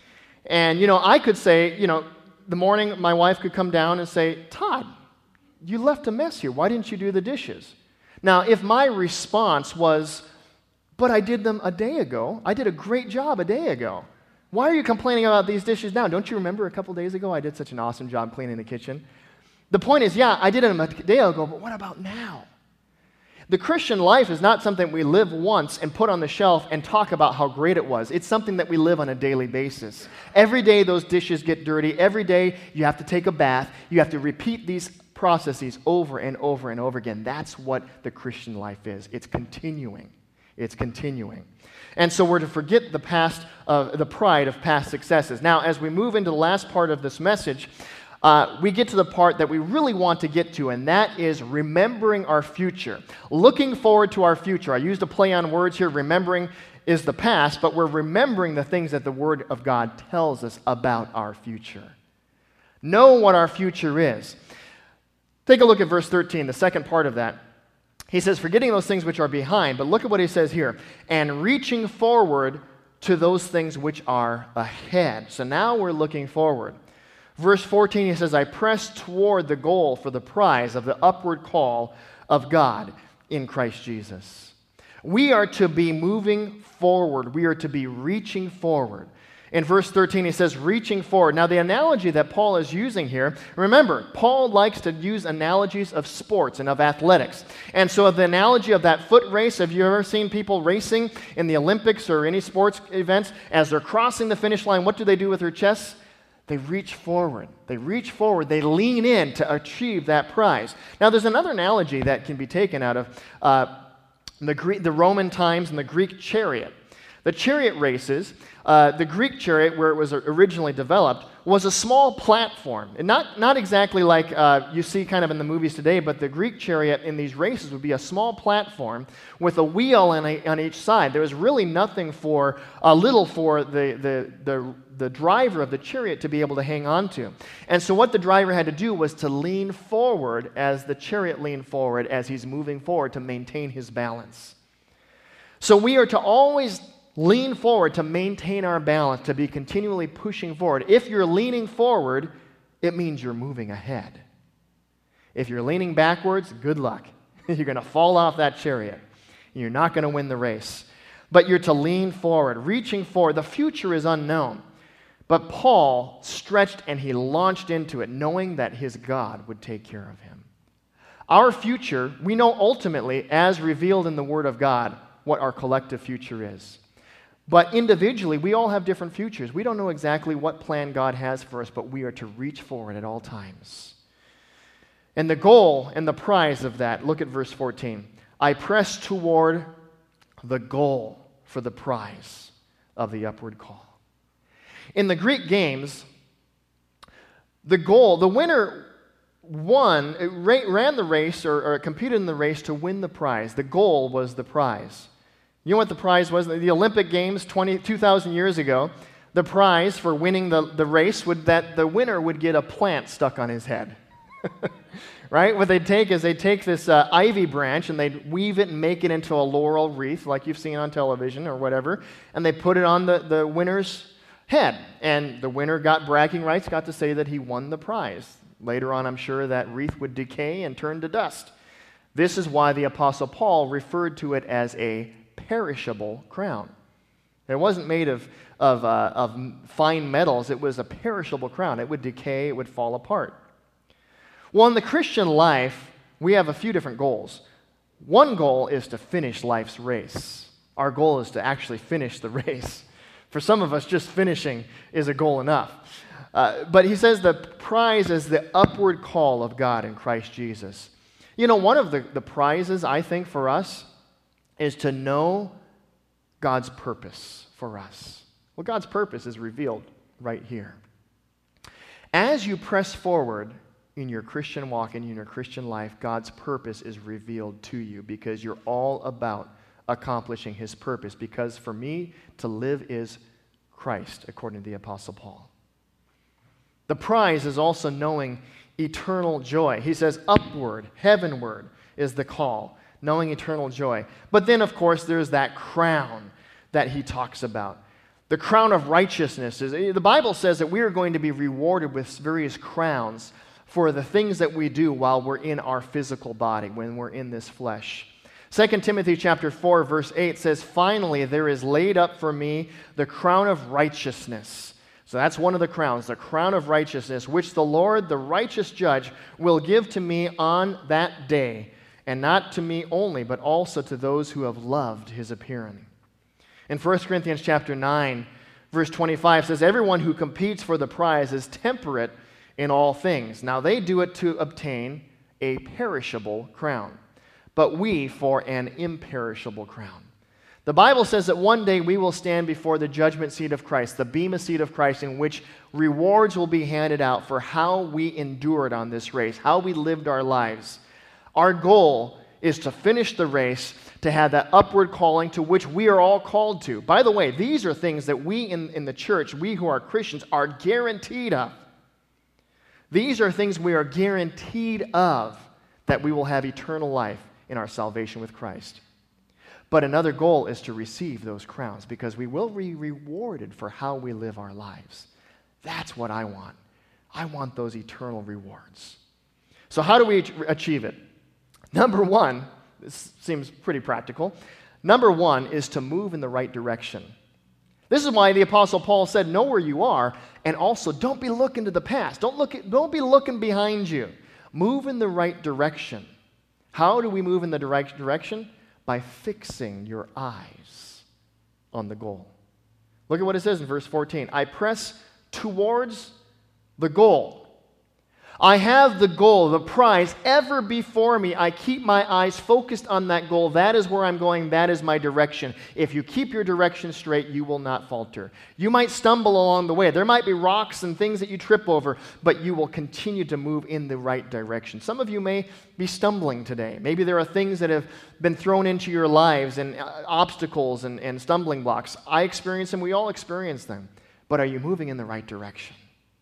And, you know, I could say, you know, the morning my wife could come down and say, Todd, you left a mess here. Why didn't you do the dishes? Now, if my response was, but I did them a day ago. I did a great job a day ago. Why are you complaining about these dishes now? Don't you remember a couple days ago I did such an awesome job cleaning the kitchen? The point is, yeah, I did them a day ago, but what about now? The Christian life is not something we live once and put on the shelf and talk about how great it was. It's something that we live on a daily basis. Every day those dishes get dirty. Every day you have to take a bath. You have to repeat these processes over and over and over again. That's what the Christian life is. It's continuing. It's continuing. And so we're to forget the past, uh, the pride of past successes. Now, as we move into the last part of this message, uh, we get to the part that we really want to get to, and that is remembering our future. Looking forward to our future. I used a play on words here. Remembering is the past, but we're remembering the things that the Word of God tells us about our future. Know what our future is. Take a look at verse thirteen, the second part of that. He says, forgetting those things which are behind, but look at what he says here, and reaching forward to those things which are ahead. So now we're looking forward. Verse fourteen, he says, I press toward the goal for the prize of the upward call of God in Christ Jesus. We are to be moving forward. We are to be reaching forward. In verse thirteen, he says, reaching forward. Now, the analogy that Paul is using here, remember, Paul likes to use analogies of sports and of athletics. And so the analogy of that foot race, have you ever seen people racing in the Olympics or any sports events? As they're crossing the finish line, what do they do with their chests? They reach forward. They reach forward. They lean in to achieve that prize. Now, there's another analogy that can be taken out of uh, the, Greek, the Roman times and the Greek chariot. The chariot races, uh, the Greek chariot, where it was originally developed, was a small platform. And not, not exactly like uh, you see kind of in the movies today, but the Greek chariot in these races would be a small platform with a wheel on, a, on each side. There was really nothing for, uh, little for the, the, the, the driver of the chariot to be able to hang on to. And so what the driver had to do was to lean forward as the chariot leaned forward as he's moving forward to maintain his balance. So we are to always lean forward to maintain our balance, to be continually pushing forward. If you're leaning forward, it means you're moving ahead. If you're leaning backwards, good luck. You're going to fall off that chariot. You're not going to win the race. But you're to lean forward, reaching forward. The future is unknown. But Paul stretched and he launched into it, knowing that his God would take care of him. Our future, we know ultimately, as revealed in the Word of God, what our collective future is. But individually, we all have different futures. We don't know exactly what plan God has for us, but we are to reach forward at all times. And the goal and the prize of that, look at verse fourteen. I press toward the goal for the prize of the upward call. In the Greek games, the goal, the winner won, it ran the race or, or competed in the race to win the prize. The goal was the prize. You know what the prize was? The Olympic Games twenty, two thousand years ago, the prize for winning the, the race would that the winner would get a plant stuck on his head. Right? What they'd take is they'd take this uh, ivy branch and they'd weave it and make it into a laurel wreath like you've seen on television or whatever, and they put it on the, the winner's head. And the winner got bragging rights, got to say that he won the prize. Later on, I'm sure that wreath would decay and turn to dust. This is why the Apostle Paul referred to it as a perishable crown. It wasn't made of, of, uh, of fine metals. It was a perishable crown. It would decay. It would fall apart. Well, in the Christian life, we have a few different goals. One goal is to finish life's race. Our goal is to actually finish the race. For some of us, just finishing is a goal enough. Uh, but he says the prize is the upward call of God in Christ Jesus. You know, one of the, the prizes, I think, for us is to know God's purpose for us. Well, God's purpose is revealed right here. As you press forward in your Christian walk and in your Christian life, God's purpose is revealed to you because you're all about accomplishing His purpose. Because for me, to live is Christ, according to the Apostle Paul. The prize is also knowing eternal joy. He says upward, heavenward is the call, knowing eternal joy. But then, of course, there's that crown that he talks about. The crown of righteousness. Is, the Bible says that we are going to be rewarded with various crowns for the things that we do while we're in our physical body, when we're in this flesh. Second Timothy chapter four, verse eight says, finally, there is laid up for me the crown of righteousness. So that's one of the crowns, the crown of righteousness, which the Lord, the righteous judge, will give to me on that day, and not to me only, but also to those who have loved His appearing. In First Corinthians chapter nine, verse twenty-five says, everyone who competes for the prize is temperate in all things. Now they do it to obtain a perishable crown, but we for an imperishable crown. The Bible says that one day we will stand before the judgment seat of Christ, the bema seat of Christ, in which rewards will be handed out for how we endured on this race, how we lived our lives. Our goal is to finish the race, to have that upward calling to which we are all called to. By the way, these are things that we in, in the church, we who are Christians, are guaranteed of. These are things we are guaranteed of, that we will have eternal life in our salvation with Christ. But another goal is to receive those crowns, because we will be rewarded for how we live our lives. That's what I want. I want those eternal rewards. So how do we achieve it? Number one, this seems pretty practical. Number one is to move in the right direction. This is why the Apostle Paul said, know where you are, and also don't be looking to the past. Don't, look at, don't be looking behind you. Move in the right direction. How do we move in the direct direction? By fixing your eyes on the goal. Look at what it says in verse fourteen. I press towards the goal. I have the goal, the prize, ever before me. I keep my eyes focused on that goal. That is where I'm going. That is my direction. If you keep your direction straight, you will not falter. You might stumble along the way. There might be rocks and things that you trip over, but you will continue to move in the right direction. Some of you may be stumbling today. Maybe there are things that have been thrown into your lives and uh, obstacles and, and stumbling blocks. I experience them. We all experience them. But are you moving in the right direction?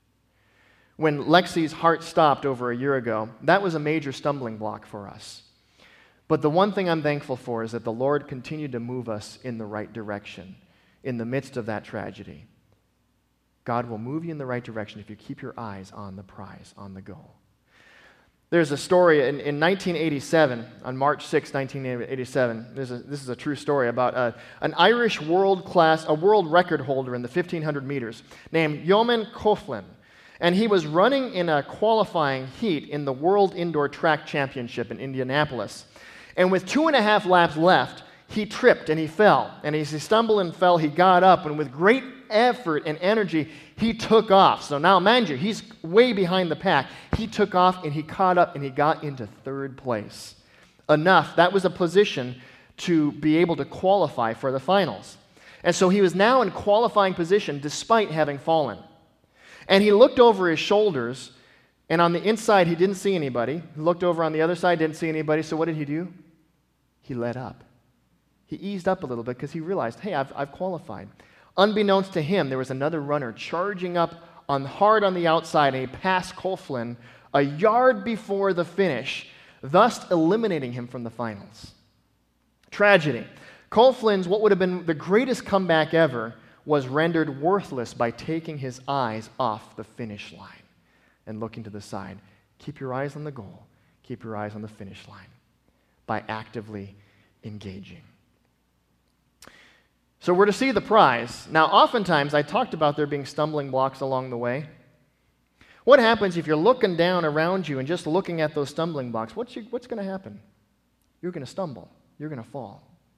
When Lexi's heart stopped over a year ago, that was a major stumbling block for us. But the one thing I'm thankful for is that the Lord continued to move us in the right direction in the midst of that tragedy. God will move you in the right direction if you keep your eyes on the prize, on the goal. There's a story in, in nineteen eighty-seven, on March sixth, nineteen eighty-seven. There's a, this is a true story about a, an Irish world class, a world record holder in the fifteen hundred meters named Yeoman Coughlin. And he was running in a qualifying heat in the World Indoor Track Championship in Indianapolis. And with two and a half laps left, he tripped and he fell. And as he stumbled and fell, he got up, and with great effort and energy, he took off. So now, mind you, he's way behind the pack. He took off and he caught up and he got into third place. Enough, that was a position to be able to qualify for the finals. And so he was now in qualifying position despite having fallen. And he looked over his shoulders, and on the inside he didn't see anybody. He looked over on the other side, didn't see anybody. So what did he do? He let up. He eased up a little bit because he realized, hey, I've, I've qualified. Unbeknownst to him, there was another runner charging up on hard on the outside, and he passed Coughlin a yard before the finish, thus eliminating him from the finals. Tragedy. Coughlin's, what would have been the greatest comeback ever, was rendered worthless by taking his eyes off the finish line and looking to the side. Keep your eyes on the goal. Keep your eyes on the finish line by actively engaging. So we're to see the prize. Now, oftentimes, I talked about there being stumbling blocks along the way. What happens if you're looking down around you and just looking at those stumbling blocks? What's, you, what's going to happen? You're going to stumble. You're going to fall.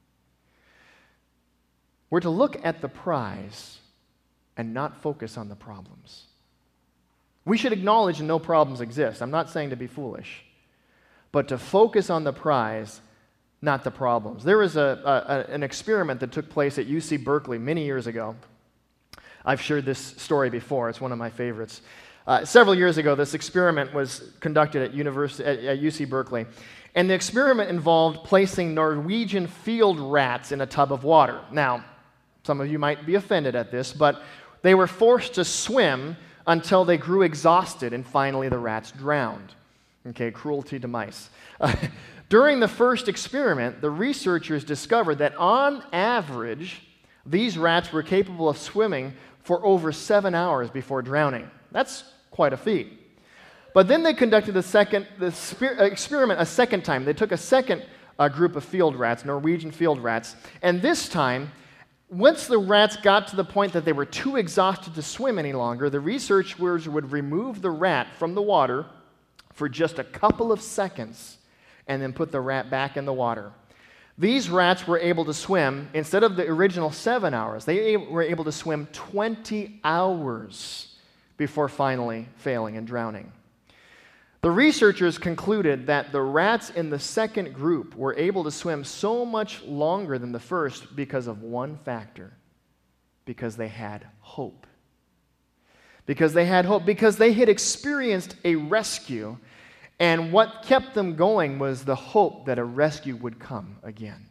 We're to look at the prize and not focus on the problems. We should acknowledge no problems exist. I'm not saying to be foolish, but to focus on the prize, not the problems. There was a, a, an experiment that took place at U C Berkeley many years ago. I've shared this story before. It's one of my favorites. Uh, several years ago, this experiment was conducted at, university, at, at U C Berkeley, and the experiment involved placing Norwegian field rats in a tub of water. Now, some of you might be offended at this, but they were forced to swim until they grew exhausted, and finally the rats drowned. Okay, cruelty to mice. Uh, during the first experiment, the researchers discovered that on average, these rats were capable of swimming for over seven hours before drowning. That's quite a feat. But then they conducted the second the spe- experiment a second time. They took a second uh, group of field rats, Norwegian field rats, and this time, once the rats got to the point that they were too exhausted to swim any longer, the researchers would remove the rat from the water for just a couple of seconds and then put the rat back in the water. These rats were able to swim, instead of the original seven hours, they were able to swim twenty hours before finally failing and drowning. The researchers concluded that the rats in the second group were able to swim so much longer than the first because of one factor: because they had hope. Because they had hope, because they had experienced a rescue, and what kept them going was the hope that a rescue would come again.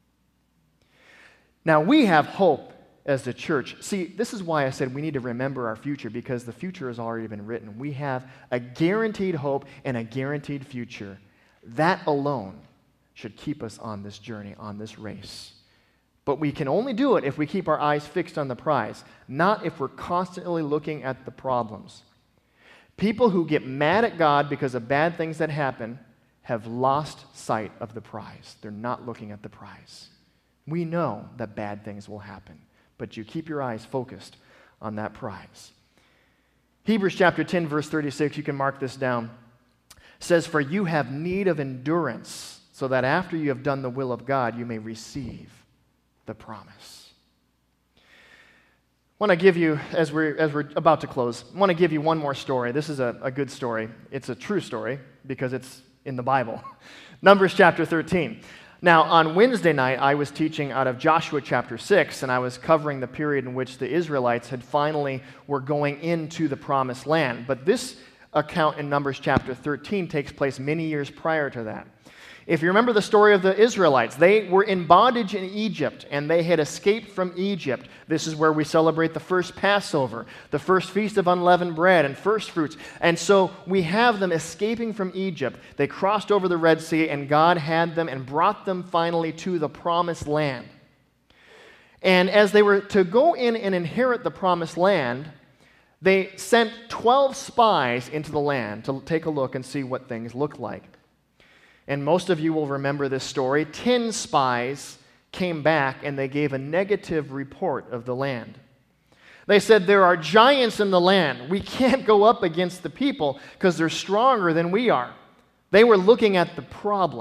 Now, we have hope as the church. See, this is why I said we need to remember our future, because the future has already been written. We have a guaranteed hope and a guaranteed future. That alone should keep us on this journey, on this race. But we can only do it if we keep our eyes fixed on the prize, not if we're constantly looking at the problems. People who get mad at God because of bad things that happen have lost sight of the prize. They're not looking at the prize. We know that bad things will happen, but you keep your eyes focused on that prize. Hebrews chapter ten, verse thirty-six, you can mark this down, says, "For you have need of endurance, so that after you have done the will of God, you may receive the promise." I want to give you, as we're, as we're about to close, I want to give you one more story. This is a, a good story. It's a true story because it's in the Bible. Numbers chapter thirteen. Now, on Wednesday night, I was teaching out of Joshua chapter six, and I was covering the period in which the Israelites had finally were going into the promised land. But this account in Numbers chapter thirteen takes place many years prior to that. If you remember the story of the Israelites, they were in bondage in Egypt, and they had escaped from Egypt. This is where we celebrate the first Passover, the first Feast of Unleavened Bread, and first fruits. And so we have them escaping from Egypt. They crossed over the Red Sea, and God had them and brought them finally to the promised land. And as they were to go in and inherit the promised land, they sent twelve spies into the land to take a look and see what things looked like. And most of you will remember this story. Ten spies came back and they gave a negative report of the land. They said, "There are giants in the land. We can't go up against the people because they're stronger than we are." They were looking at the problem.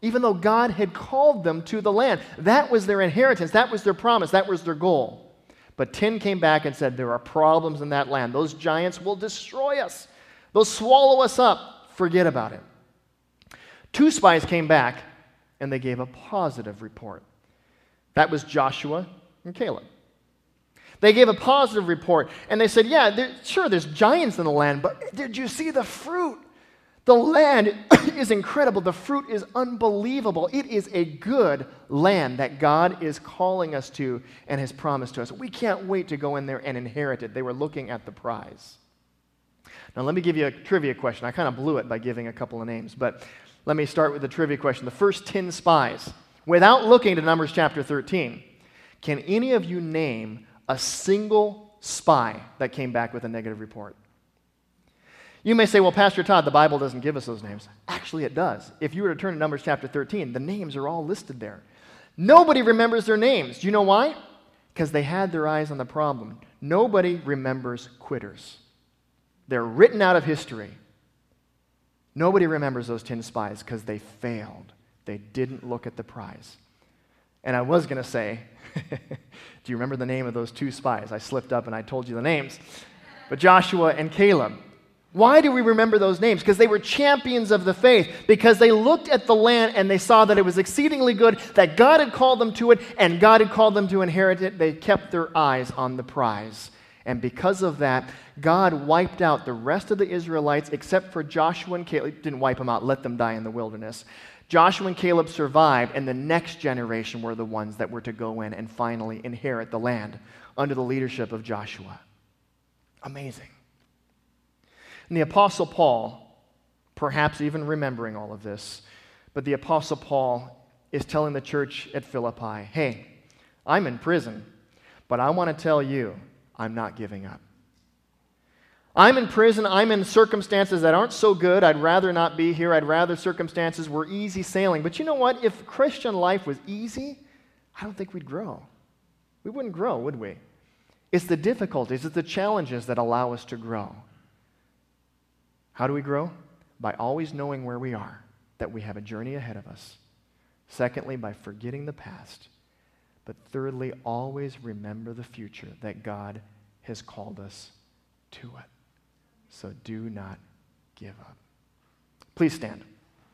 even though God had called them to the land. That was their inheritance. That was their promise. That was their goal. But ten came back and said, there are problems in that land. Those giants will destroy us. They'll swallow us up. Forget about it. Two spies came back, and they gave a positive report. That was Joshua and Caleb. They gave a positive report, and they said, yeah, there, sure, there's giants in the land, but did you see the fruit? The land is incredible. The fruit is unbelievable. It is a good land that God is calling us to and has promised to us. We can't wait to go in there and inherit it. They were looking at the prize. Now, let me give you a trivia question. I kind of blew it by giving a couple of names, but let me start with the trivia question. The first ten spies, without looking to Numbers chapter thirteen, can any of you name a single spy that came back with a negative report? You may say, well, Pastor Todd, the Bible doesn't give us those names. Actually, it does. If you were to turn to Numbers chapter thirteen, the names are all listed there. Nobody remembers their names. Do you know why? Because they had their eyes on the problem. Nobody remembers quitters. They're written out of history. Nobody remembers those ten spies because they failed. They didn't look at the prize. And I was going to say, do you remember the name of those two spies? I slipped up and I told you the names. But Joshua and Caleb. Why do we remember those names? Because they were champions of the faith. Because they looked at the land and they saw that it was exceedingly good, that God had called them to it, and God had called them to inherit it. They kept their eyes on the prize. And because of that, God wiped out the rest of the Israelites except for Joshua and Caleb. Didn't wipe them out, let them die in the wilderness. Joshua and Caleb survived, and the next generation were the ones that were to go in and finally inherit the land under the leadership of Joshua. Amazing. And the Apostle Paul, perhaps even remembering all of this, but the Apostle Paul is telling the church at Philippi, hey, I'm in prison, but I want to tell you, I'm not giving up. I'm in prison. I'm in circumstances that aren't so good. I'd rather not be here. I'd rather circumstances were easy sailing. But you know what? If Christian life was easy, I don't think we'd grow. We wouldn't grow, would we? It's the difficulties, it's the challenges that allow us to grow. How do we grow? By always knowing where we are, that we have a journey ahead of us. Secondly, by forgetting the past. But thirdly, always remember the future, that God has called us to it. So do not give up. Please stand.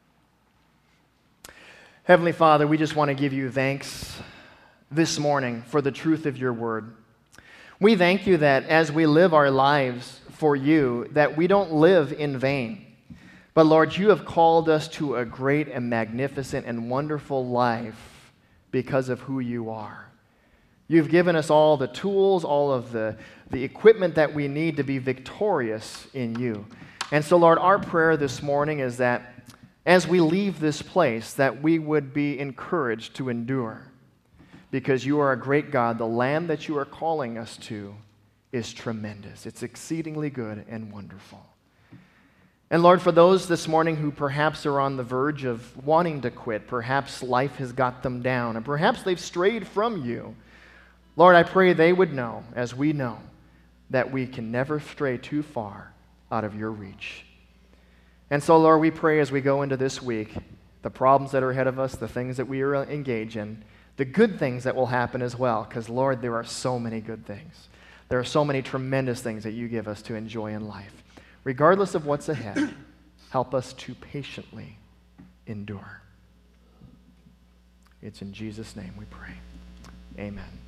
Heavenly Father, we just want to give you thanks this morning for the truth of your word. We thank you that as we live our lives for you, that we don't live in vain. But Lord, you have called us to a great and magnificent and wonderful life because of who you are. You've given us all the tools, all of the, the equipment that we need to be victorious in you. And so, Lord, our prayer this morning is that as we leave this place, that we would be encouraged to endure. Because you are a great God. The land that you are calling us to is tremendous. It's exceedingly good and wonderful. And Lord, for those this morning who perhaps are on the verge of wanting to quit, perhaps life has got them down, and perhaps they've strayed from you, Lord, I pray they would know, as we know, that we can never stray too far out of your reach. And so, Lord, we pray as we go into this week, the problems that are ahead of us, the things that we are engaged in, the good things that will happen as well, because, Lord, there are so many good things. There are so many tremendous things that you give us to enjoy in life. Regardless of what's ahead, help us to patiently endure. It's in Jesus' name we pray. Amen.